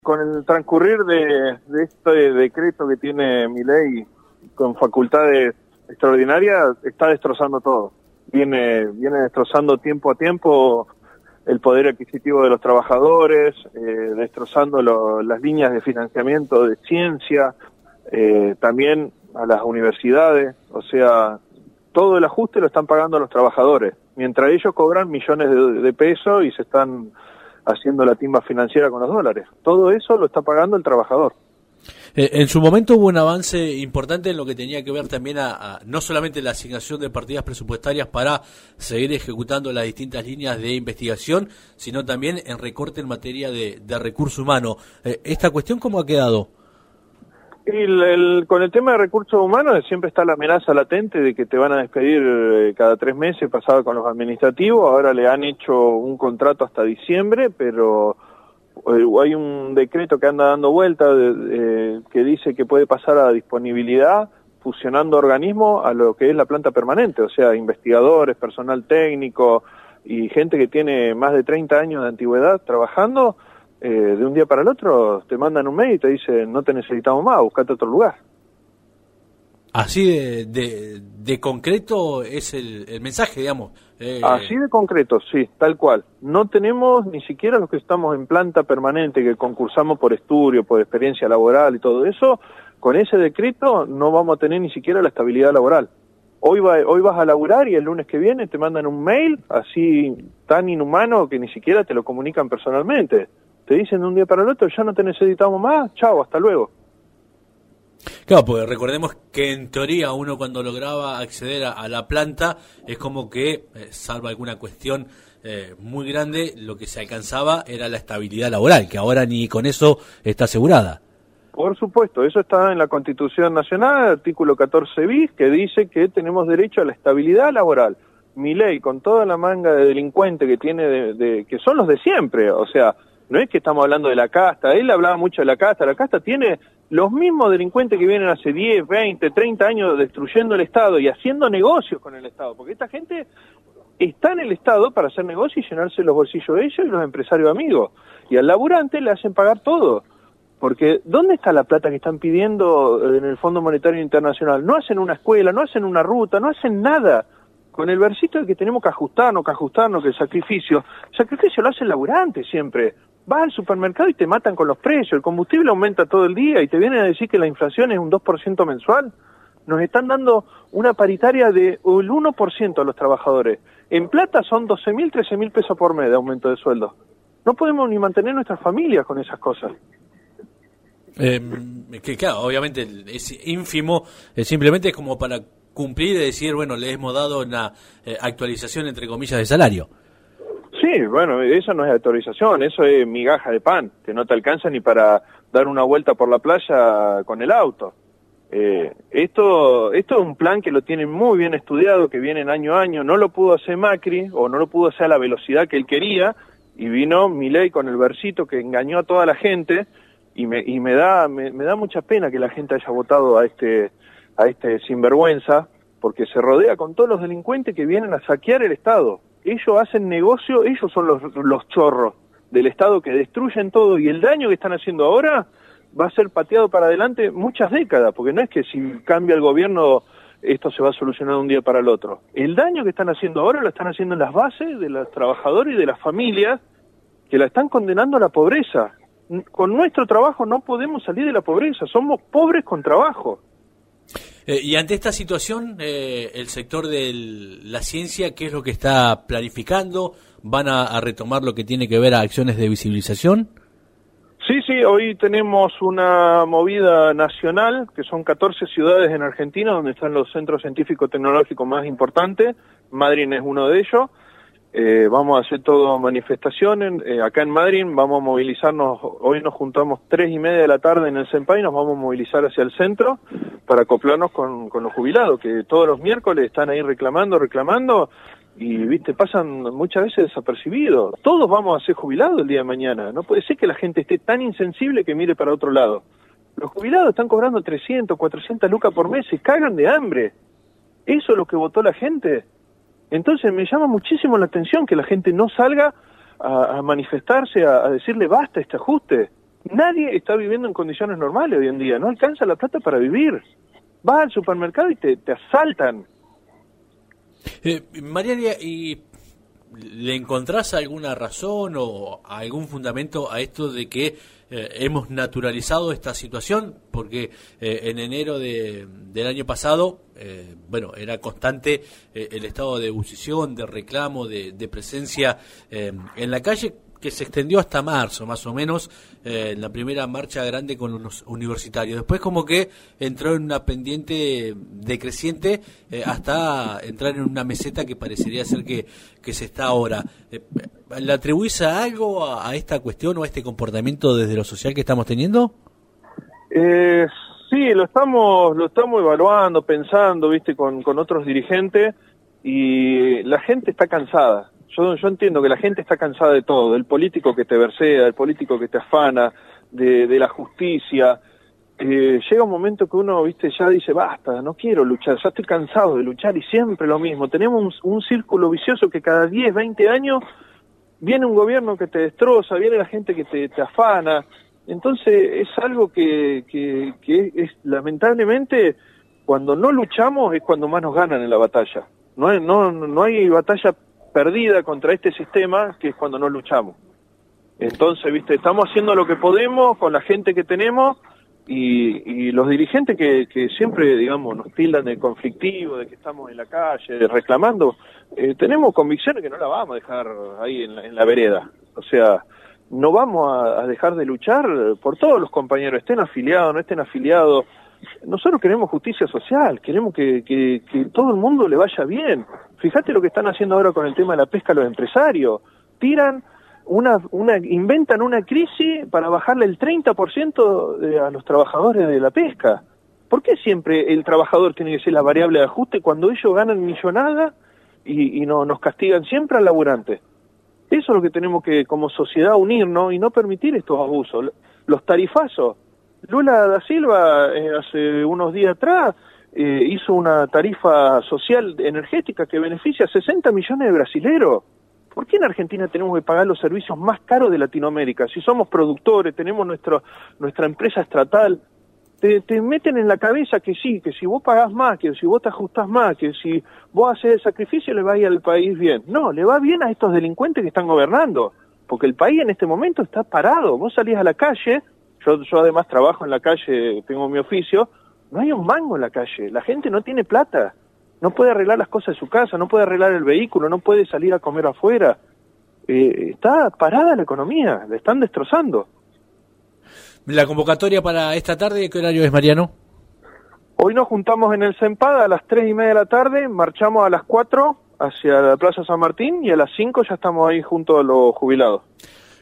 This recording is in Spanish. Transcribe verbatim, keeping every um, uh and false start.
Con el transcurrir de, de este decreto que tiene Milei con facultades extraordinarias, está destrozando todo. Viene, viene destrozando tiempo a tiempo el poder adquisitivo de los trabajadores, eh, destrozando lo, las líneas de financiamiento de ciencia, eh, también a las universidades. O sea, todo el ajuste lo están pagando los trabajadores, mientras ellos cobran millones de, de pesos y se están haciendo la timba financiera con los dólares. Todo eso lo está pagando el trabajador. Eh, en su momento hubo un avance importante en lo que tenía que ver también a, a no solamente la asignación de partidas presupuestarias para seguir ejecutando las distintas líneas de investigación, sino también en recorte en materia de, de recurso humano. Eh, ¿Esta cuestión cómo ha quedado? El, el, con el tema de recursos humanos siempre está la amenaza latente de que te van a despedir eh, cada tres meses, pasaba con los administrativos. Ahora le han hecho un contrato hasta diciembre, pero eh, hay un decreto que anda dando vuelta de, eh, que dice que puede pasar a disponibilidad fusionando organismos a lo que es la planta permanente, o sea, investigadores, personal técnico y gente que tiene más de treinta años de antigüedad trabajando. Eh, de un día para el otro te mandan un mail y te dicen no te necesitamos más, buscate otro lugar. Así de, de, de concreto es el, el mensaje, digamos. Eh... Así de concreto, sí, tal cual. No tenemos ni siquiera los que estamos en planta permanente, que concursamos por estudio, por experiencia laboral y todo eso, con ese decreto no vamos a tener ni siquiera la estabilidad laboral. Hoy, va, hoy vas a laburar y el lunes que viene te mandan un mail así tan inhumano que ni siquiera te lo comunican personalmente. Te dicen de un día para el otro, ya no te necesitamos más, chao, hasta luego. Claro, porque recordemos que en teoría uno cuando lograba acceder a, a la planta es como que, eh, salvo alguna cuestión eh, muy grande, lo que se alcanzaba era la estabilidad laboral, que ahora ni con eso está asegurada. Por supuesto, eso está en la Constitución Nacional, artículo catorce bis, que dice que tenemos derecho a la estabilidad laboral. Milei, con toda la manga de delincuentes que tiene, de, de, que son los de siempre, o sea, no es que estamos hablando de la casta, él hablaba mucho de la casta, la casta tiene los mismos delincuentes que vienen hace diez, veinte, treinta años destruyendo el Estado y haciendo negocios con el Estado, porque esta gente está en el Estado para hacer negocios y llenarse los bolsillos de ellos y los empresarios amigos, y al laburante le hacen pagar todo, porque ¿dónde está la plata que están pidiendo en el Fondo Monetario Internacional? No hacen una escuela, no hacen una ruta, no hacen nada. Con el versito de que tenemos que ajustarnos, que ajustarnos, que el sacrificio, el sacrificio lo hace el laburante siempre. Vas al supermercado y te matan con los precios, el combustible aumenta todo el día y te vienen a decir que la inflación es un dos por ciento mensual. Nos están dando una paritaria de el uno por ciento a los trabajadores. En plata son doce mil, trece mil pesos por mes de aumento de sueldo. No podemos ni mantener nuestras familias con esas cosas. Eh, que claro, obviamente es ínfimo, eh, simplemente es como para cumplir y decir, bueno, le hemos dado una eh, actualización entre comillas de salario. Sí, bueno, eso no es actualización, eso es migaja de pan, que no te alcanza ni para dar una vuelta por la playa con el auto. Eh, esto, esto es un plan que lo tienen muy bien estudiado, que viene año a año, no lo pudo hacer Macri, o no lo pudo hacer a la velocidad que él quería, y vino Milei con el versito que engañó a toda la gente, y me, y me da, me, me da mucha pena que la gente haya votado a este, a este sinvergüenza, porque se rodea con todos los delincuentes que vienen a saquear el Estado. Ellos hacen negocio, ellos son los, los chorros del Estado que destruyen todo, y el daño que están haciendo ahora va a ser pateado para adelante muchas décadas, porque no es que si cambia el gobierno esto se va a solucionar de un día para el otro. El daño que están haciendo ahora lo están haciendo en las bases de los trabajadores y de las familias que la están condenando a la pobreza. Con nuestro trabajo no podemos salir de la pobreza, somos pobres con trabajo. Eh, y ante esta situación, eh, el sector de la ciencia, ¿qué es lo que está planificando? ¿Van a, a retomar lo que tiene que ver a acciones de visibilización? Sí, sí, hoy tenemos una movida nacional, que son catorce ciudades en Argentina, donde están los centros científico-tecnológicos más importantes. Madrid es uno de ellos. Eh, vamos a hacer todo manifestaciones, eh, acá en Madrid vamos a movilizarnos, hoy nos juntamos tres y media de la tarde en el Senpai y nos vamos a movilizar hacia el centro para acoplarnos con, con los jubilados, que todos los miércoles están ahí reclamando, reclamando, y viste, pasan muchas veces desapercibidos. Todos vamos a ser jubilados el día de mañana, no puede ser que la gente esté tan insensible que mire para otro lado. Los jubilados están cobrando trescientas, cuatrocientas lucas por mes, se cagan de hambre. ¿Eso es lo que votó la gente? Entonces me llama muchísimo la atención que la gente no salga a, a manifestarse, a, a decirle basta este ajuste. Nadie está viviendo en condiciones normales hoy en día, no alcanza la plata para vivir. Vas al supermercado y te, te asaltan. Eh, Mariana, ¿y le encontrás alguna razón o algún fundamento a esto de que eh, hemos naturalizado esta situación? Porque eh, en enero de, del año pasado, eh, bueno, era constante eh, el estado de ebullición, de reclamo, de, de presencia eh, en la calle, que se extendió hasta marzo, más o menos, eh, la primera marcha grande con los universitarios. Después como que entró en una pendiente decreciente eh, hasta entrar en una meseta que parecería ser que, que se está ahora. Eh, ¿Le atribuís a algo a, a esta cuestión o a este comportamiento desde lo social que estamos teniendo? Eh, sí, lo estamos, lo estamos evaluando, pensando, viste, con, con otros dirigentes, y la gente está cansada. Yo, yo entiendo que la gente está cansada de todo, del político que te versea, del político que te afana, de, de la justicia. Eh, llega un momento que uno, viste, ya dice, basta, no quiero luchar, ya estoy cansado de luchar y siempre lo mismo. Tenemos un, un círculo vicioso que cada diez, veinte años viene un gobierno que te destroza, viene la gente que te, te afana. Entonces es algo que, que, que es, lamentablemente, cuando no luchamos es cuando más nos ganan en la batalla. No hay, no, no hay batalla perdida contra este sistema, que es cuando no luchamos. Entonces, viste, estamos haciendo lo que podemos con la gente que tenemos, y, y los dirigentes que, que siempre, digamos, nos tildan de conflictivo, de que estamos en la calle reclamando, eh, tenemos convicciones que no la vamos a dejar ahí en la, en la vereda. O sea, no vamos a, a dejar de luchar por todos los compañeros, estén afiliados, no estén afiliados. Nosotros queremos justicia social, queremos que, que, que todo el mundo le vaya bien. Fíjate lo que están haciendo ahora con el tema de la pesca los empresarios. Tiran una, una, inventan una crisis para bajarle el treinta por ciento a los trabajadores de la pesca. ¿Por qué siempre el trabajador tiene que ser la variable de ajuste cuando ellos ganan millonada y, y no, nos castigan siempre al laburante? Eso es lo que tenemos que, como sociedad, unirnos y no permitir estos abusos. Los tarifazos. Lula da Silva, eh, hace unos días atrás, eh, hizo una tarifa social energética que beneficia a sesenta millones de brasileros. ¿Por qué en Argentina tenemos que pagar los servicios más caros de Latinoamérica? Si somos productores, tenemos nuestro, nuestra empresa estatal, te, te meten en la cabeza que sí, que si vos pagás más, que si vos te ajustás más, que si vos haces el sacrificio le va a ir al país bien. No, le va bien a estos delincuentes que están gobernando, porque el país en este momento está parado. Vos salís a la calle. Yo, yo además trabajo en la calle, tengo mi oficio, no hay un mango en la calle, la gente no tiene plata, no puede arreglar las cosas de su casa, no puede arreglar el vehículo, no puede salir a comer afuera, eh, está parada la economía, la están destrozando. La convocatoria para esta tarde, ¿qué horario es, Mariano? Hoy nos juntamos en el Sempad a las tres y media de la tarde, marchamos a las cuatro hacia la Plaza San Martín y a las cinco ya estamos ahí junto a los jubilados.